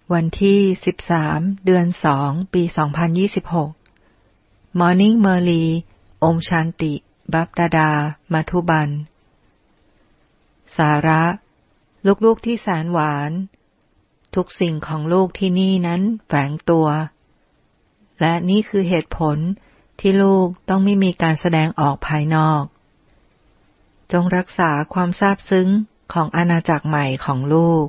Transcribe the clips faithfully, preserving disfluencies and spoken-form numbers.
วันที่สิบสามเดือนสองปีสองพันยี่สิบหก Morning Merly โอมชันติบัพดาดามัทุบันสาระลูกๆที่แสนหวานทุกสิ่งของลูกที่นี่นั้นแฝงตัวและนี่คือเหตุผลที่ลูกต้องไม่มีการแสดงออกภายนอกจงรักษาความซาบซึ้งของอาณาจักรใหม่ของลูก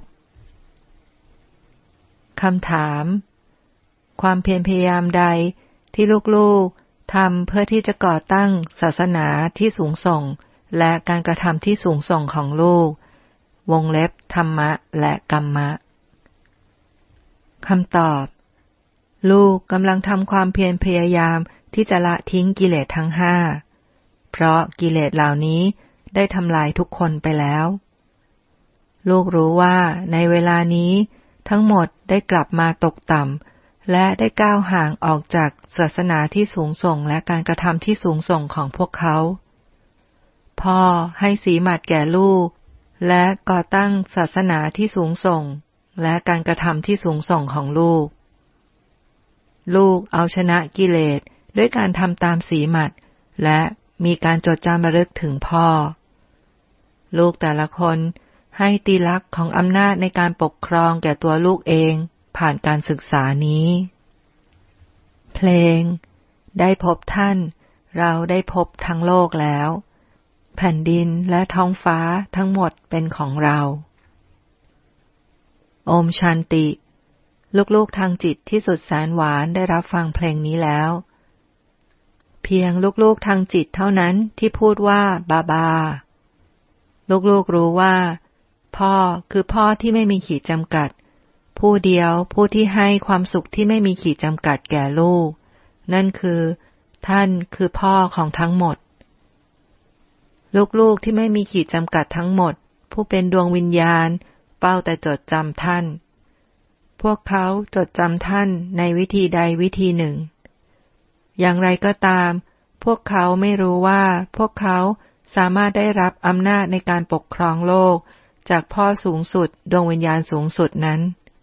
คำถามความเพียรพยายามใดที่ลูกๆทำเพื่อที่จะก่อตั้งศาสนาที่สูงส่งและการกระทำที่สูงส่งของลูกวงเล็บธรรมะและกัมมะคำตอบลูกกำลังทำความเพียรพยายามที่จะละทิ้งกิเลสทั้งห้าเพราะกิเลสเหล่านี้ได้ทำลายทุกคนไปแล้วลูกรู้ว่าในเวลานี้ทั้งหมดได้กลับมาตกต่ำและได้ก้าวห่างออกจากศาสนาที่สูงส่งและการกระทำที่สูงส่งของพวกเขาพ่อให้สีหมัดแก่ลูกและก่อตั้งศาสนาที่สูงส่งและการกระทำที่สูงส่งของลูกลูกเอาชนะกิเลสด้วยการทำตามสีหมัดและมีการจดจำระลึกถึงพ่อลูกแต่ละคนให้ตีลักษณ์ของอำนาจในการปกครองแก่ตัวลูกเองผ่านการศึกษานี้เพลงได้พบท่านเราได้พบทั้งโลกแล้วแผ่นดินและท้องฟ้าทั้งหมดเป็นของเราโอมชันติลูกๆทางจิตที่สุดแสนหวานได้รับฟังเพลงนี้แล้วเพียงลูกๆทางจิตเท่านั้นที่พูดว่าบาบาลูกๆรู้ว่าพ่อคือพ่อที่ไม่มีขีดจำกัดผู้เดียวผู้ที่ให้ความสุขที่ไม่มีขีดจำกัดแก่ลูกนั่นคือท่านคือพ่อของทั้งหมดลูกๆที่ไม่มีขีดจำกัดทั้งหมดผู้เป็นดวงวิญญาณเป้าแต่จดจำท่านพวกเขาจดจำท่านในวิธีใดวิธีหนึ่งอย่างไรก็ตามพวกเขาไม่รู้ว่าพวกเขาสามารถได้รับอำนาจในการปกครองโลกจากพ่อสูงสุดดวงวิญญาณสูงสุดนั้น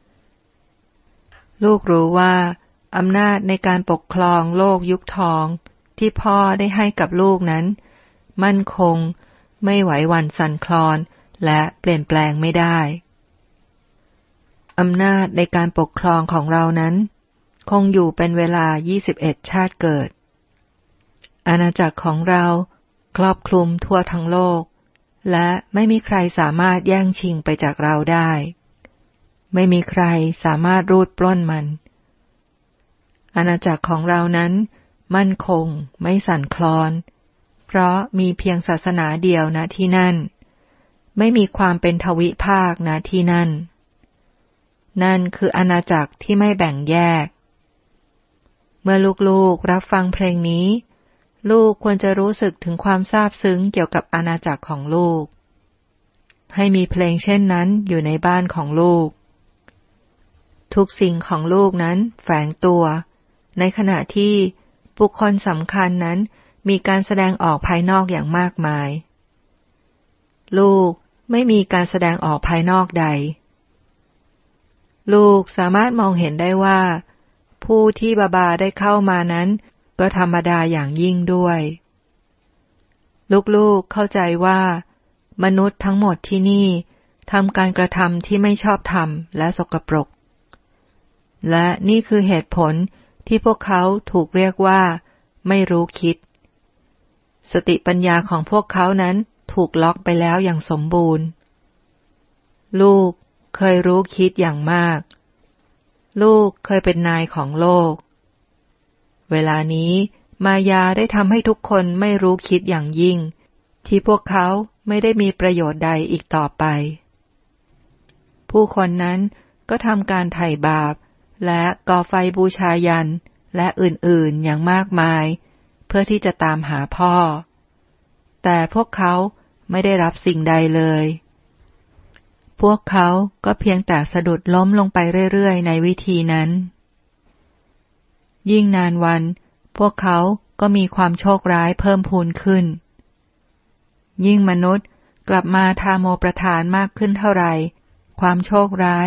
ลูกรู้ว่าอำนาจในการปกครองโลกยุคทองที่พ่อได้ให้กับลูกนั้นมั่นคงไม่ไหวหวั่นสั่นคลอนและเปลี่ยนแปลงไม่ได้อำนาจในการปกครองของเรานั้นคงอยู่เป็นเวลายี่สิบเอ็ดชาติเกิดอาณาจักรของเราครอบคลุมทั่วทั้งโลกและไม่มีใครสามารถแย่งชิงไปจากเราได้ไม่มีใครสามารถรูดปล้นมันอาณาจักรของเรานั้นมั่นคงไม่สั่นคลอนเพราะมีเพียงศาสนาเดียวณที่นั่นไม่มีความเป็นทวิภาคณที่นั่นนั่นคืออาณาจักรที่ไม่แบ่งแยกเมื่อลูกๆรับฟังเพลงนี้ลูกควรจะรู้สึกถึงความซาบซึ้งเกี่ยวกับอาณาจักรของลูกให้มีเพลงเช่นนั้นอยู่ในบ้านของลูกทุกสิ่งของลูกนั้นแฝงตัวในขณะที่บุคคลสำคัญนั้นมีการแสดงออกภายนอกอย่างมากมายลูกไม่มีการแสดงออกภายนอกใดลูกสามารถมองเห็นได้ว่าผู้ที่บาบาได้เข้ามานั้นก็ธรรมดาอย่างยิ่งด้วยลูกๆเข้าใจว่ามนุษย์ทั้งหมดที่นี่ทำการกระทำที่ไม่ชอบธรรมและสกปรกและนี่คือเหตุผลที่พวกเขาถูกเรียกว่าไม่รู้คิดสติปัญญาของพวกเขานั้นถูกล็อกไปแล้วอย่างสมบูรณ์ลูกเคยรู้คิดอย่างมากลูกเคยเป็นนายของโลกเวลานี้มายาได้ทำให้ทุกคนไม่รู้คิดอย่างยิ่งที่พวกเขาไม่ได้มีประโยชน์ใดอีกต่อไปผู้คนนั้นก็ทำการไถ่บาปและก่อไฟบูชายัญและอื่นๆอย่างมากมายเพื่อที่จะตามหาพ่อแต่พวกเขาไม่ได้รับสิ่งใดเลยพวกเขาก็เพียงแต่สะดุดล้มลงไปเรื่อยๆในวิธีนั้นยิ่งนานวันพวกเขาก็มีความโชคร้ายเพิ่มพูนขึ้นยิ่งมนุษย์กลับมาทาโมประทานมากขึ้นเท่าไรความโชคร้าย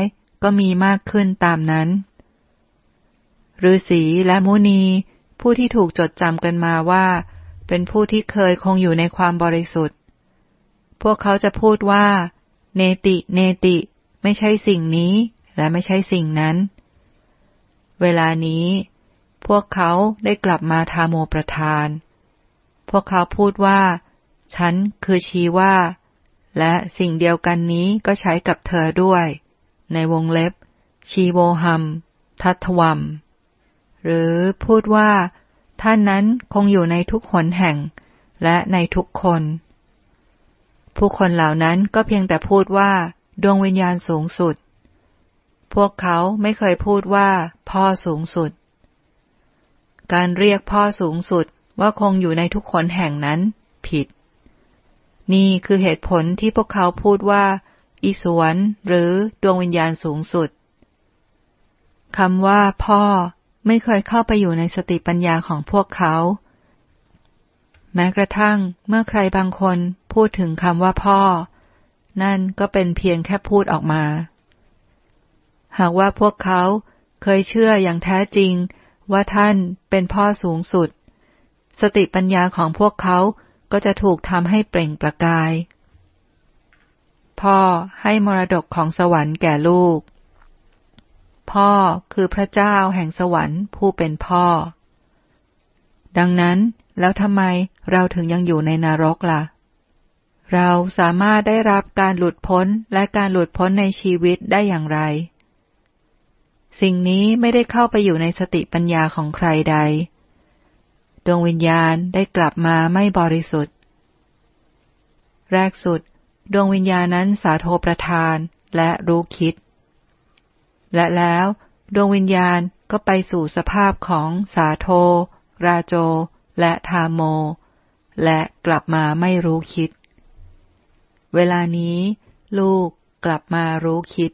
ก็มีมากขึ้นตามนั้นฤาษีและมุนีผู้ที่ถูกจดจำกันมาว่าเป็นผู้ที่เคยคงอยู่ในความบริสุทธิ์พวกเขาจะพูดว่าเนติเนติไม่ใช่สิ่งนี้และไม่ใช่สิ่งนั้นเวลานี้พวกเขาได้กลับมาทาโมประทานพวกเขาพูดว่าฉันคือชีว่าและสิ่งเดียวกันนี้ก็ใช้กับเธอด้วยในวงเล็บชีโวหัมทัตถวัมหรือพูดว่าท่านนั้นคงอยู่ในทุกหนแห่งและในทุกคนผู้คนเหล่านั้นก็เพียงแต่พูดว่าดวงวิญญาณสูงสุดพวกเขาไม่เคยพูดว่าพ่อสูงสุดการเรียกพ่อสูงสุดว่าคงอยู่ในทุกคนแห่งนั้นผิดนี่คือเหตุผลที่พวกเขาพูดว่าอิศวรหรือดวงวิญญาณสูงสุดคำว่าพ่อไม่เคยเข้าไปอยู่ในสติปัญญาของพวกเขาแม้กระทั่งเมื่อใครบางคนพูดถึงคำว่าพ่อนั่นก็เป็นเพียงแค่พูดออกมาหากว่าพวกเขาเคยเชื่ออย่างแท้จริงว่าท่านเป็นพ่อสูงสุดสติปัญญาของพวกเขาก็จะถูกทำให้เปล่งประกายพ่อให้มรดกของสวรรค์แก่ลูกพ่อคือพระเจ้าแห่งสวรรค์ผู้เป็นพ่อดังนั้นแล้วทำไมเราถึงยังอยู่ในนรกล่ะเราสามารถได้รับการหลุดพ้นและการหลุดพ้นในชีวิตได้อย่างไรสิ่งนี้ไม่ได้เข้าไปอยู่ในสติปัญญาของใครใดดวงวิญญาณได้กลับมาไม่บริสุทธิ์แรกสุดดวงวิญญาณนั้นสาโทประทานและรู้คิดและแล้วดวงวิญญาณก็ไปสู่สภาพของสาโทราโจและทาโมและกลับมาไม่รู้คิดเวลานี้ลูกกลับมารู้คิด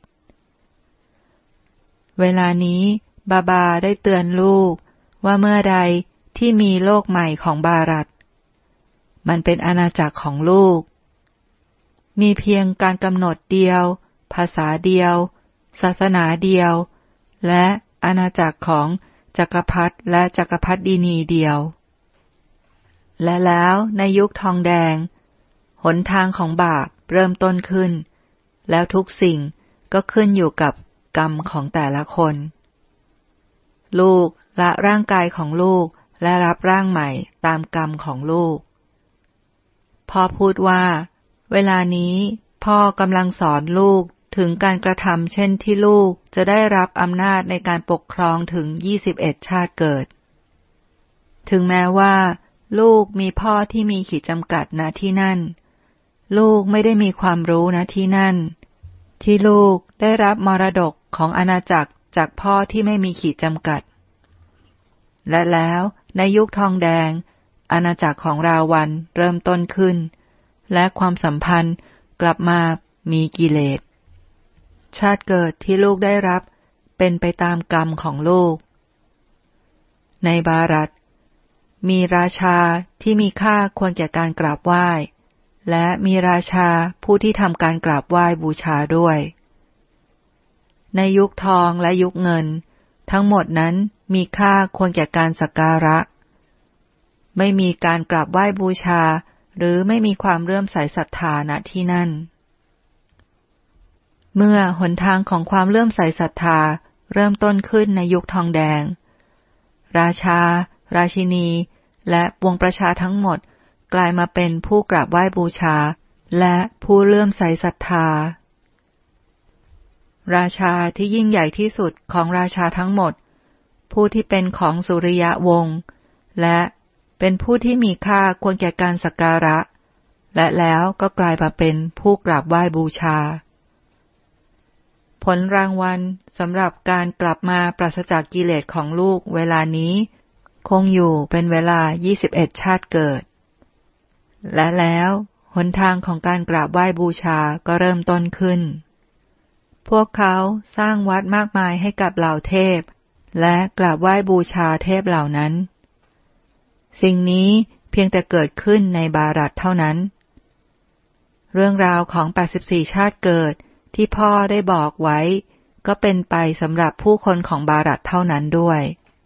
เวลานี้บาบาได้เตือนลูกว่าเมื่อใดที่มีโลกใหม่ของบารัตมันเป็นอาณาจักรของลูกมีเพียงการกำหนดเดียวภาษาเดียวศาสนาเดียวและอาณาจักรของจักรพรรดิและจักรพรรดินีเดียวและแล้วในยุคทองแดงหนทางของบาปเริ่มต้นขึ้นแล้วทุกสิ่งก็ขึ้นอยู่กับกรรมของแต่ละคนลูกละร่างกายของลูกและรับร่างใหม่ตามกรรมของลูกพ่อพูดว่าเวลานี้พ่อกำลังสอนลูกถึงการกระทำเช่นที่ลูกจะได้รับอำนาจในการปกครองถึงยี่สิบเอ็ดชาติเกิดถึงแม้ว่าลูกมีพ่อที่มีขีดจำกัดณที่นั่นลูกไม่ได้มีความรู้ณที่นั่นที่ลูกได้รับมรดกของอาณาจักรจากพ่อที่ไม่มีขีดจำกัดและแล้วในยุคทองแดงอาณาจักรของราวันเริ่มต้นขึ้นและความสัมพันธ์กลับมามีกิเลสชาติเกิดที่ลูกได้รับเป็นไปตามกรรมของลูกในบารัตมีราชาที่มีค่าควรแก่การกราบไหว้และมีราชาผู้ที่ทำการกราบไหว้บูชาด้วยในยุคทองและยุคเงินทั้งหมดนั้นมีค่าควรแก่การสักการะไม่มีการกราบไหว้บูชาหรือไม่มีความเลื่อมใสศรัทธาณที่นั่นเมื่อหนทางของความเลื่อมใสศรัทธาเริ่มต้นขึ้นในยุคทองแดงราชาราชินีและปวงประชาทั้งหมดกลายมาเป็นผู้กราบไหว้บูชาและผู้เลื่อมใสศรัทธาราชาที่ยิ่งใหญ่ที่สุดของราชาทั้งหมดผู้ที่เป็นของสุริยะวงศ์และเป็นผู้ที่มีค่าควรแก่การสักการะและแล้วก็กลายมาเป็นผู้กราบไหว้บูชาผลรางวัลสำหรับการกลับมาปราศจากกิเลสของลูกเวลานี้คงอยู่เป็นเวลายี่สิบเอ็ดชาติเกิดและแล้วหนทางของการกราบไหว้บูชาก็เริ่มต้นขึ้นพวกเขาสร้างวัดมากมายให้กับเหล่าเทพและกราบไหว้บูชาเทพเหล่านั้นสิ่งนี้เพียงแต่เกิดขึ้นในบารัตเท่านั้นเรื่องราวของแปดสิบสี่ชาติเกิดที่พ่อได้บอกไว้ก็เป็นไปสำหรับผู้คนของบารัตเท่านั้นด้วย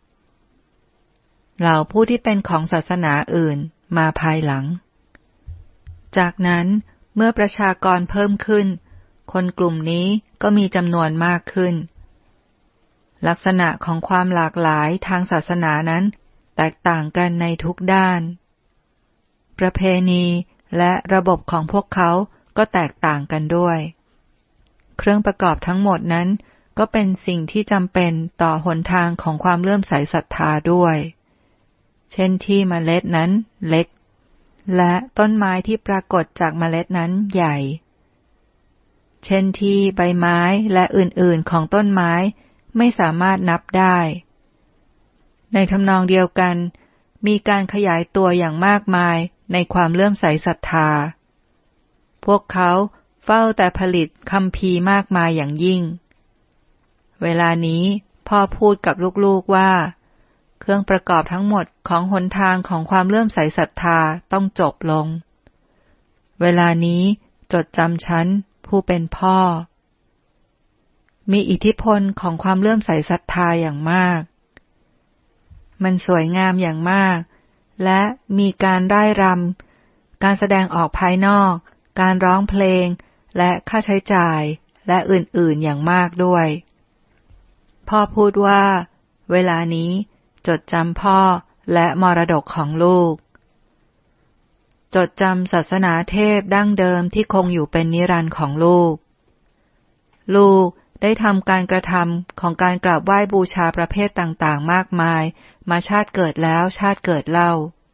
เหล่าผู้ที่เป็นของศาสนาอื่นมาภายหลังจากนั้นเมื่อประชากรเพิ่มขึ้นคนกลุ่มนี้ก็มีจำนวนมากขึ้นลักษณะของความหลากหลายทางศาสนานั้นแตกต่างกันในทุกด้านประเพณีและระบบของพวกเขาก็แตกต่างกันด้วยเครื่องประกอบทั้งหมดนั้นก็เป็นสิ่งที่จำเป็นต่อหนทางของความเลื่อมใสศรัทธาด้วยเช่นที่เมล็ดนั้นเล็กและต้นไม้ที่ปรากฏจากเมล็ดนั้นใหญ่เช่นที่ใบไม้และอื่นๆของต้นไม้ไม่สามารถนับได้ในทำนองเดียวกันมีการขยายตัวอย่างมากมายในความเลื่อมใสศรัทธาพวกเขาเฝ้าแต่ผลิตคัมภีร์มากมายอย่างยิ่งเวลานี้พ่อพูดกับลูกๆว่าเครื่องประกอบทั้งหมดของหนทางของความเลื่อมใสศรัทธาต้องจบลงเวลานี้จดจำฉันผู้เป็นพ่อมีอิทธิพลของความเลื่อมใสศรัทธาอย่างมากมันสวยงามอย่างมากและมีการร่ายรำการแสดงออกภายนอกการร้องเพลงและค่าใช้จ่ายและอื่นๆอย่างมากด้วยพ่อพูดว่าเวลานี้จดจำพ่อและมรดกของลูกจดจำศาสนาเทพดั้งเดิมที่คงอยู่เป็นนิรันดร์ของลูกลูกได้ทำการกระทำของการกราบไหว้บูชาประเภทต่างๆมากมายมาชาติเกิดแล้วชาติเกิดเล่า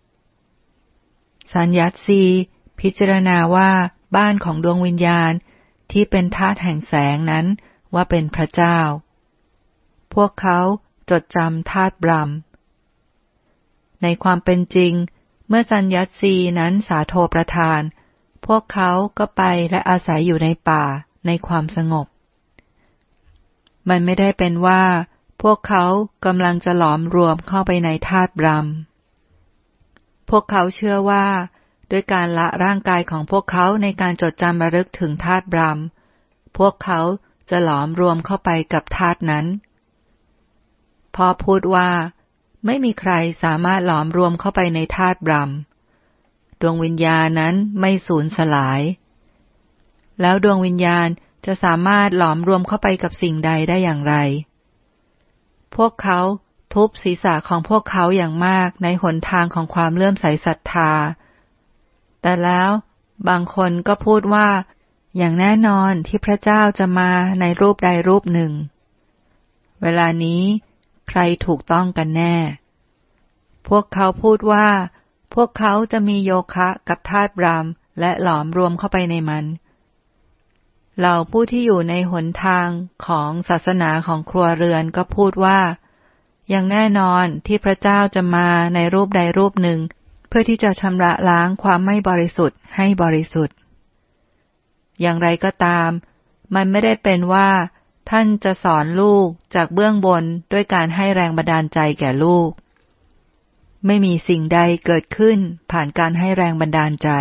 สัญญัตซีพิจารณาว่าบ้านของดวงวิญญาณที่เป็นธาตุแห่งแสงนั้นว่าเป็นพระเจ้าพวกเขาจดจำธาตุบรัมในความเป็นจริงเมื่อสัญญัตซีนั้นสาโทประทานพวกเขาก็ไปและอาศัยอยู่ในป่าในความสงบมันไม่ได้เป็นว่าพวกเขากำลังจะหลอมรวมเข้าไปในธาตุบรัมพวกเขาเชื่อว่าด้วยการละร่างกายของพวกเขาในการจดจำระลึกถึงธาตุบรัมพวกเขาจะหลอมรวมเข้าไปกับธาตุนั้นพอพูดว่าไม่มีใครสามารถหลอมรวมเข้าไปในธาตุบรัมดวงวิญญาณนั้นไม่สูญสลายแล้วดวงวิญญาณจะสามารถหลอมรวมเข้าไปกับสิ่งใดได้อย่างไรพวกเขาทุบศีรษะของพวกเขาอย่างมากในหนทางของความเลื่อมใสศรัทธาแต่แล้วบางคนก็พูดว่าอย่างแน่นอนที่พระเจ้าจะมาในรูปใดรูปหนึ่งเวลานี้ใครถูกต้องกันแน่พวกเขาพูดว่าพวกเขาจะมีโยคะกับธาตุบรัมและหลอมรวมเข้าไปในมันเหล่าผู้ที่อยู่ในหนทางของศาสนาของครัวเรือนก็พูดว่าอย่างแน่นอนที่พระเจ้าจะมาในรูปใดรูปหนึ่งเพื่อที่จะชำระล้างความไม่บริสุทธิ์ให้บริสุทธิ์อย่างไรก็ตามมันไม่ได้เป็นว่าท่านจะสอนลูกจากเบื้องบนด้วยการให้แรงบันดาลใจแก่ลูกไม่มีสิ่งใดเกิดขึ้นผ่านการให้แรงบันดาลใจ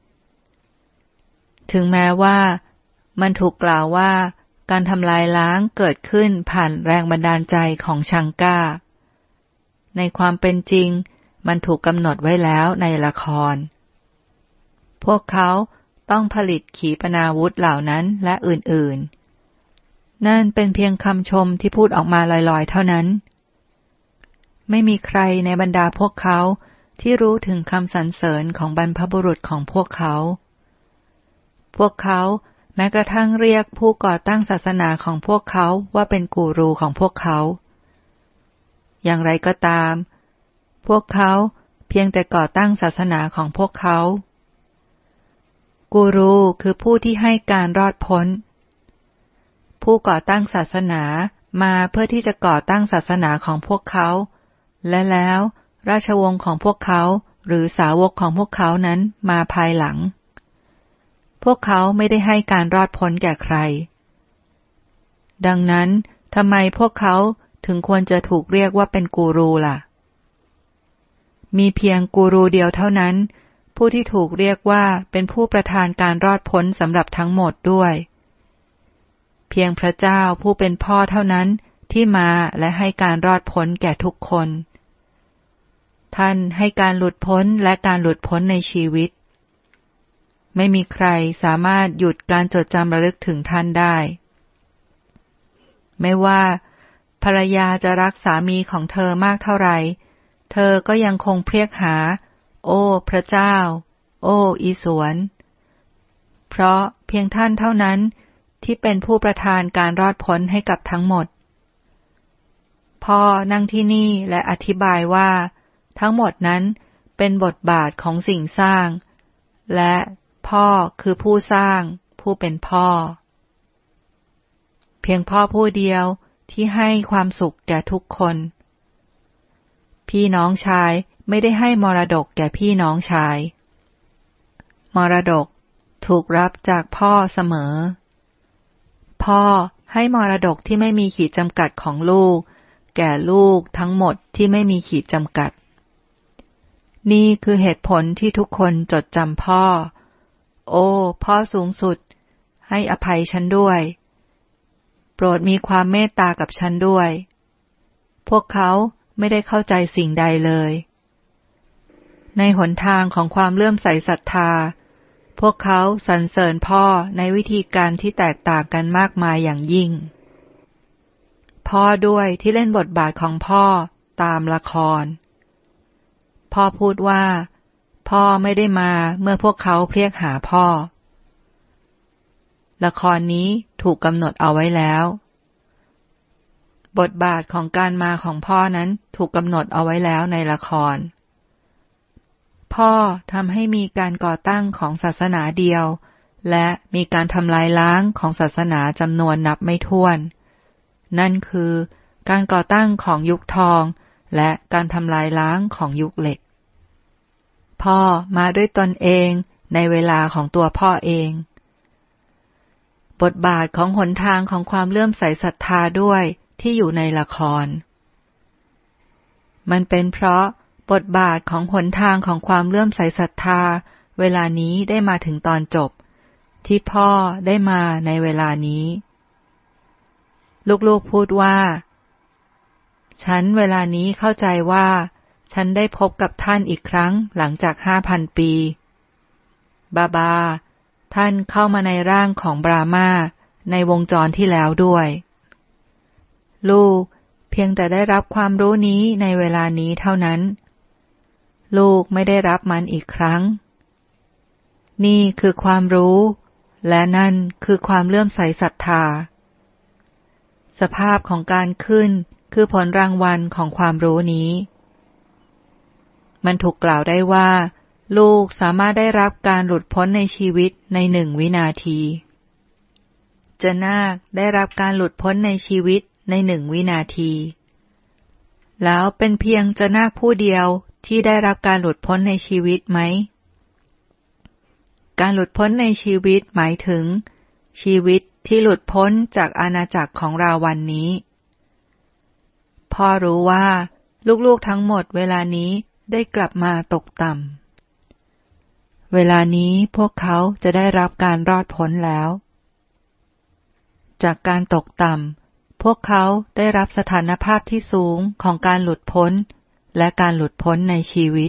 ถึงแม้ว่ามันถูกกล่าวว่าการทำลายล้างเกิดขึ้นผ่านแรงบันดาลใจของชังก้าในความเป็นจริงมันถูกกำหนดไว้แล้วในละครพวกเขาต้องผลิตขีปนาวุธเหล่านั้นและอื่นๆนั่นเป็นเพียงคำชมที่พูดออกมาลอยๆเท่านั้นไม่มีใครในบรรดาพวกเขาที่รู้ถึงคำสรรเสริญของบรรพบุรุษของพวกเขาพวกเขาแม้กระทั่งเรียกผู้ก่อตั้งศาสนาของพวกเขาว่าเป็นกูรูของพวกเขาอย่างไรก็ตามพวกเขาเพียงแต่ก่อตั้งศาสนาของพวกเขากูรูคือผู้ที่ให้การรอดพ้นผู้ก่อตั้งศาสนามาเพื่อที่จะก่อตั้งศาสนาของพวกเขาและแล้วราชวงศ์ของพวกเขาหรือสาวกของพวกเขานั้นมาภายหลังพวกเขาไม่ได้ให้การรอดพ้นแก่ใครดังนั้นทำไมพวกเขาถึงควรจะถูกเรียกว่าเป็นกูรูล่ะมีเพียงกูรูเดียวเท่านั้นผู้ที่ถูกเรียกว่าเป็นผู้ประทานการรอดพ้นสำหรับทั้งหมดด้วยเพียงพระเจ้าผู้เป็นพ่อเท่านั้นที่มาและให้การรอดพ้นแก่ทุกคนท่านให้การหลุดพ้นและการหลุดพ้นในชีวิตไม่มีใครสามารถหยุดการจดจำระลึกถึงท่านได้ไม่ว่าภรรยาจะรักสามีของเธอมากเท่าไหร่เธอก็ยังคงเรียกหาโอ้พระเจ้าโอ้อีสวนเพราะเพียงท่านเท่านั้นที่เป็นผู้ประทานการรอดพ้นให้กับทั้งหมดพ่อนั่งที่นี่และอธิบายว่าทั้งหมดนั้นเป็นบทบาทของสิ่งสร้างและพ่อคือผู้สร้างผู้เป็นพ่อเพียงพ่อผู้เดียวที่ให้ความสุขแก่ทุกคนพี่น้องชายไม่ได้ให้มรดกแก่พี่น้องชายมรดกถูกรับจากพ่อเสมอพ่อให้มรดกที่ไม่มีขีดจำกัดของลูกแก่ลูกทั้งหมดที่ไม่มีขีดจำกัดนี่คือเหตุผลที่ทุกคนจดจำพ่อโอ้พ่อสูงสุดให้อภัยฉันด้วยโปรดมีความเมตตากับฉันด้วยพวกเขาไม่ได้เข้าใจสิ่งใดเลยในหนทางของความเลื่อมใสศรัทธาพวกเขาสรรเสริญพ่อในวิธีการที่แตกต่างกันมากมายอย่างยิ่งพ่อด้วยที่เล่นบทบาทของพ่อตามละครพ่อพูดว่าพ่อไม่ได้มาเมื่อพวกเขาเรียกหาพ่อละครนี้ถูกกำหนดเอาไว้แล้วบทบาทของการมาของพ่อนั้นถูกกำหนดเอาไว้แล้วในละครพ่อทำให้มีการก่อตั้งของศาสนาเดียวและมีการทำลายล้างของศาสนาจำนวนนับไม่ถ้วนนั่นคือการก่อตั้งของยุคทองและการทำลายล้างของยุคเหล็กพ่อมาด้วยตนเองในเวลาของตัวพ่อเองบทบาทของหนทางของความเลื่อมใสศรัทธาด้วยที่อยู่ในละครมันเป็นเพราะบทบาทของหนทางของความเลื่อมใสศรัทธาเวลานี้ได้มาถึงตอนจบที่พ่อได้มาในเวลานี้ลูกๆพูดว่าฉันเวลานี้เข้าใจว่าฉันได้พบกับท่านอีกครั้งหลังจากห้าพันปีบาบาท่านเข้ามาในร่างของบรามาในวงจรที่แล้วด้วยลูกเพียงแต่ได้รับความรู้นี้ในเวลานี้เท่านั้นลูกไม่ได้รับมันอีกครั้งนี่คือความรู้และนั่นคือความเลื่อมใสศรัทธาสภาพของการขึ้นคือผลรางวัลของความรู้นี้มันถูกกล่าวได้ว่าลูกสามารถได้รับการหลุดพ้นในชีวิตในหนึ่งวินาทีเจนาคได้รับการหลุดพ้นในชีวิตในหนึ่งวินาทีแล้วเป็นเพียงเจนาคผู้เดียวที่ได้รับการหลุดพ้นในชีวิตไหมการหลุดพ้นในชีวิตหมายถึงชีวิตที่หลุดพ้นจากอาณาจักรของราวันนี้พ่อรู้ว่าลูกๆทั้งหมดเวลานี้ได้กลับมาตกต่ำเวลานี้พวกเขาจะได้รับการรอดพ้นแล้วจากการตกต่ำพวกเขาได้รับสถานภาพที่สูงของการหลุดพ้นและการหลุดพ้นในชีวิต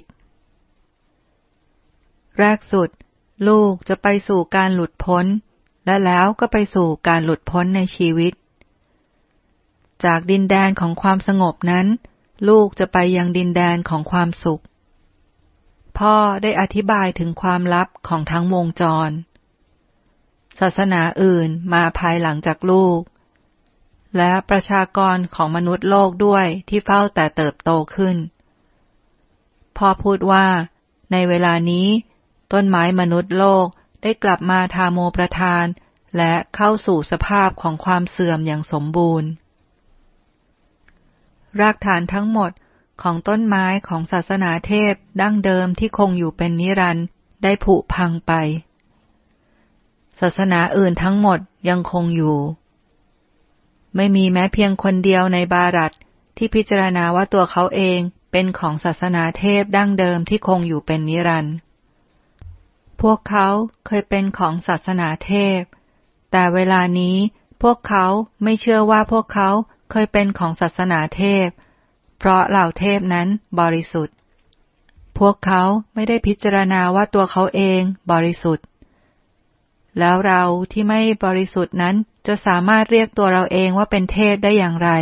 แรกสุดลูกจะไปสู่การหลุดพ้นและแล้วก็ไปสู่การหลุดพ้นในชีวิตจากดินแดนของความสงบนั้นลูกจะไปยังดินแดนของความสุขพ่อได้อธิบายถึงความลับของทั้งวงจรศาสนาอื่นมาภายหลังจากลูกและประชากรของมนุษย์โลกด้วยที่เฝ้าแต่เติบโตขึ้นพ่อพูดว่าในเวลานี้ต้นไม้มนุษย์โลกได้กลับมาทาโมประทานและเข้าสู่สภาพของความเสื่อมอย่างสมบูรณ์รากฐานทั้งหมดของต้นไม้ของศาสนาเทพดั้งเดิมที่คงอยู่เป็นนิรันดร์ได้ผุพังไปศาสนาอื่นทั้งหมดยังคงอยู่ไม่มีแม้เพียงคนเดียวในบารัตที่พิจารณาว่าตัวเขาเองเป็นของศาสนาเทพดั้งเดิมที่คงอยู่เป็นนิรันดร์พวกเขาเคยเป็นของศาสนาเทพแต่เวลานี้พพวกเขาไม่เชื่อว่าพวกเขาเคยเป็นของศาสนาเทพเพราะเหล่าเทพนั้นบริสุทธิ์พวกเขาไม่ได้พิจารณาว่าตัวเขาเองบริสุทธิ์แล้วเราที่ไม่บริสุทธิ์นั้นจะสามารถเรียกตัวเราเองว่าเป็นเทพได้อย่างไร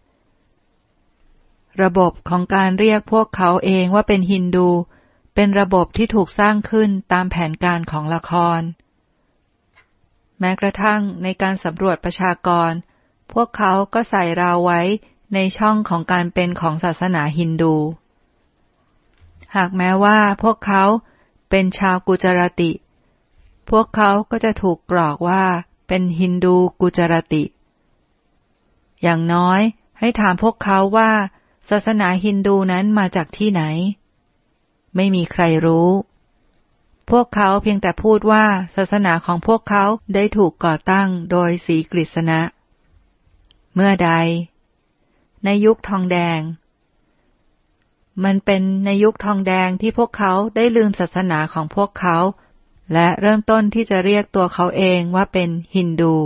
ระบบของการเรียกพวกเขาเองว่าเป็นฮินดูเป็นระบบที่ถูกสร้างขึ้นตามแผนการของละครแม้กระทั่งในการสำรวจประชากรพวกเขาก็ใส่เราไว้ในช่องของการเป็นของศาสนาฮินดูหากแม้ว่าพวกเขาเป็นชาวกุจราติพวกเขาก็จะถูกกรอกว่าเป็นฮินดูกุจราติอย่างน้อยให้ถามพวกเขาว่าศาสนาฮินดูนั้นมาจากที่ไหนไม่มีใครรู้พวกเขาเพียงแต่พูดว่าศาสนาของพวกเขาได้ถูกก่อตั้งโดยศรีกฤษณะเมื่อใดในยุคทองแดงมันเป็นในยุคทองแดงที่พวกเขาได้ลืมศาสนาของพวกเขาและเริ่มต้นที่จะเรียกตัวเขาเองว่าเป็นฮินดู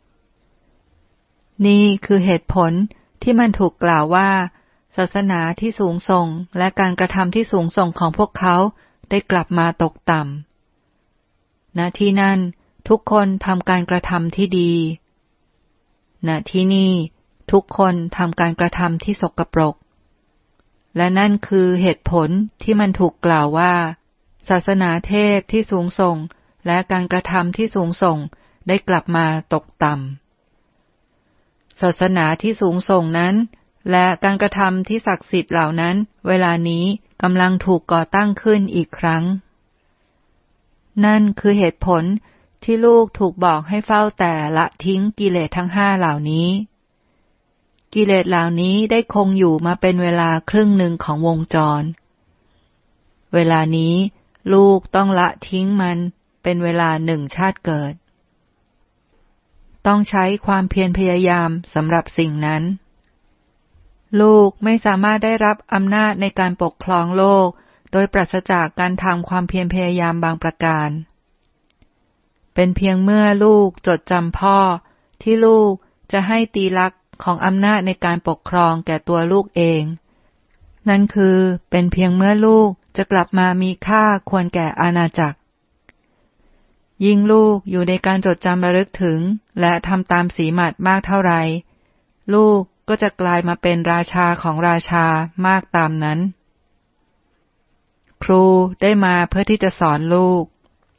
นี่คือเหตุผลที่มันถูกกล่าวว่าศาสนาที่สูงส่งและการกระทำที่สูงส่งของพวกเขาได้กลับมาตกต่ำณที่นั่นทุกคนทำการกระทำที่ดีณที่นี่ทุกคนทำการกระทำที่สกปรกและนั่นคือเหตุผลที่มันถูกกล่าวว่าศาสนาเทพที่สูงส่งและการกระทำที่สูงส่งได้กลับมาตกต่ำศาสนาที่สูงส่งนั้นและการกระทำที่ศักดิ์สิทธิ์เหล่านั้นเวลานี้กำลังถูกก่อตั้งขึ้นอีกครั้งนั่นคือเหตุผลที่ลูกถูกบอกให้เฝ้าแต่ละทิ้งกิเลสทั้งห้าเหล่านี้กิเลสเหล่านี้ได้คงอยู่มาเป็นเวลาครึ่งหนึ่งของวงจรเวลานี้ลูกต้องละทิ้งมันเป็นเวลาหนึ่งชาติเกิดต้องใช้ความเพียรพยายามสำหรับสิ่งนั้นลูกไม่สามารถได้รับอำนาจในการปกครองโลกโดยปราศจากการทำความเพียรพยายามบางประการเป็นเพียงเมื่อลูกจดจำพ่อที่ลูกจะให้ตีลักษณ์ของอำนาจในการปกครองแก่ตัวลูกเองนั่นคือเป็นเพียงเมื่อลูกจะกลับมามีค่าควรแก่อาณาจักรยิ่งลูกอยู่ในการจดจำระลึกถึงและทำตามสีหมัดมากเท่าไรลูกก็จะกลายมาเป็นราชาของราชามากตามนั้นครูได้มาเพื่อที่จะสอนลูก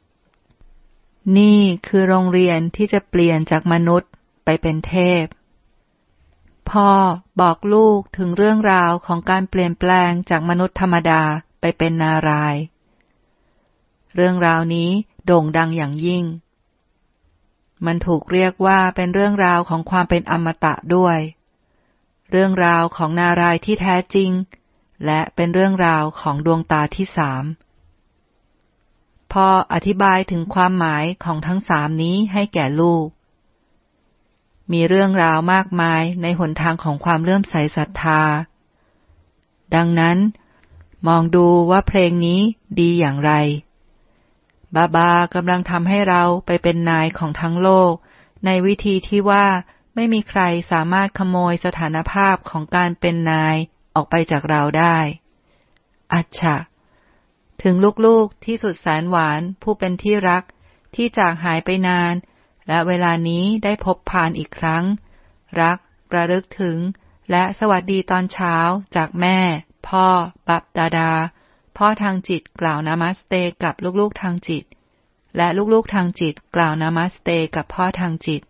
นี่คือโรงเรียนที่จะเปลี่ยนจากมนุษย์ไปเป็นเทพพ่อบอกลูกถึงเรื่องราวของการเปลี่ยนแปลงจากมนุษย์ธรรมดาไปเป็นนารายณ์เรื่องราวนี้โด่งดังอย่างยิ่งมันถูกเรียกว่าเป็นเรื่องราวของความเป็นอมตะด้วยเรื่องราวของนารายณ์ที่แท้จริงและเป็นเรื่องราวของดวงตาที่สามพ่ออธิบายถึงความหมายของทั้งสามนี้ให้แก่ลูกมีเรื่องราวมากมายในหนทางของความเลื่อมใสศรัทธาดังนั้นมองดูว่าเพลงนี้ดีอย่างไรบาบากำลังทำให้เราไปเป็นนายของทั้งโลกในวิธีที่ว่าไม่มีใครสามารถขโมยสถานภาพของการเป็นนายออกไปจากเราได้อัจฉะถึงลูกๆที่สุดแสนหวานผู้เป็นที่รักที่จากหายไปนานและเวลานี้ได้พบผ่านอีกครั้งรักระลึกถึงและสวัสดีตอนเช้าจากแม่พ่อบัพดาดาพ่อทางจิตกล่าวนามัสเตกับลูกๆทางจิตและลูกๆทางจิตกล่าวนามัสเตกับพ่อทางจิต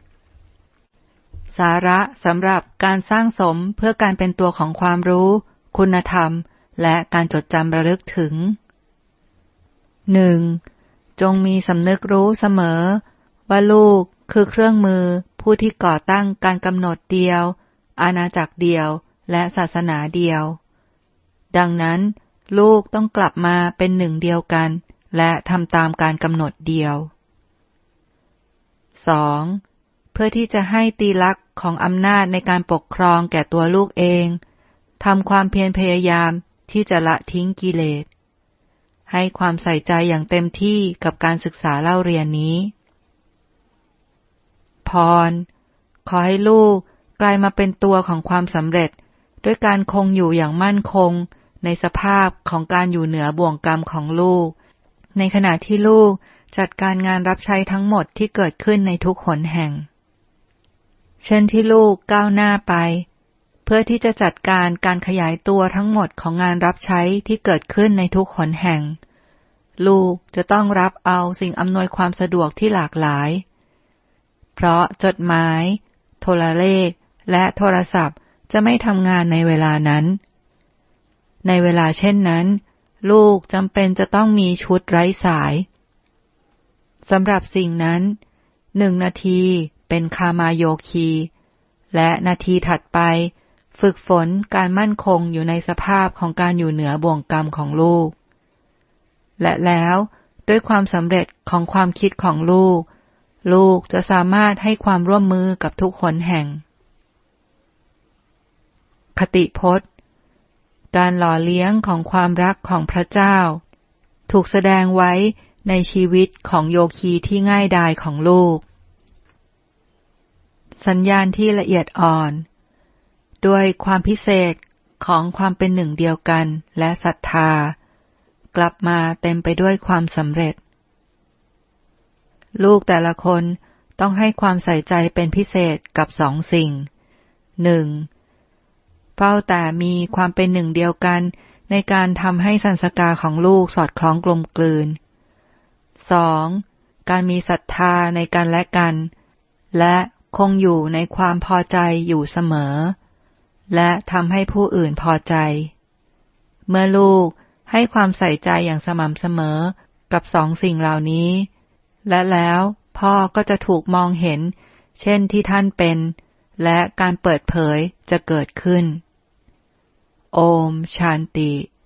สาระสำหรับการสร้างสมเพื่อการเป็นตัวของความรู้คุณธรรมและการจดจำระลึกถึง หนึ่ง. จงมีสำนึกรู้เสมอว่าลูกคือเครื่องมือผู้ที่ก่อตั้งการกำหนดเดียวอาณาจักรเดียวและศาสนาเดียวดังนั้นลูกต้องกลับมาเป็นหนึ่งเดียวกันและทำตามการกำหนดเดียว สอง. เพื่อที่จะให้ตีลักษณ์ของอำนาจในการปกครองแก่ตัวลูกเองทำความเพียรพยายามที่จะละทิ้งกิเลสให้ความใส่ใจอย่างเต็มที่กับการศึกษาเล่าเรียนนี้พรขอให้ลูกกลายมาเป็นตัวของความสำเร็จด้วยการคงอยู่อย่างมั่นคงในสภาพของการอยู่เหนือบ่วงกรรมของลูกในขณะที่ลูกจัดการงานรับใช้ทั้งหมดที่เกิดขึ้นในทุกหนแห่งเช่นที่ลูกก้าวหน้าไปเพื่อที่จะจัดการการขยายตัวทั้งหมดของงานรับใช้ที่เกิดขึ้นในทุกหนแห่งลูกจะต้องรับเอาสิ่งอำนวยความสะดวกที่หลากหลายเพราะจดหมายโทรเลขและโทรศัพท์จะไม่ทำงานในเวลานั้นในเวลาเช่นนั้นลูกจำเป็นจะต้องมีชุดไร้สายสำหรับสิ่งนั้นหนึ่งนาทีเป็นคามาโยคีและนาทีถัดไปฝึกฝนการมั่นคงอยู่ในสภาพของการอยู่เหนือบ่วงกรรมของลูกและแล้วด้วยความสำเร็จของความคิดของลูกลูกจะสามารถให้ความร่วมมือกับทุกหนแห่งคติพจน์การหล่อเลี้ยงของความรักของพระเจ้าถูกแสดงไว้ในชีวิตของโยคีที่ง่ายดายของลูกสัญญาณที่ละเอียดอ่อนด้วยความพิเศษของความเป็นหนึ่งเดียวกันและศรัทธากลับมาเต็มไปด้วยความสำเร็จลูกแต่ละคนต้องให้ความใส่ใจเป็นพิเศษกับสองสิ่งหนึ่งเฝ้าแต่มีความเป็นหนึ่งเดียวกันในการทำให้สันสกาของลูกสอดคล้องกลมกลืนสองการมีศรัทธาในกันและกันและคงอยู่ในความพอใจอยู่เสมอและทำให้ผู้อื่นพอใจเมื่อลูกให้ความใส่ใจอย่างสม่ำเสมอกับสองสิ่งเหล่านี้และแล้วพ่อก็จะถูกมองเห็นเช่นที่ท่านเป็นและการเปิดเผยจะเกิดขึ้นโอมชานติ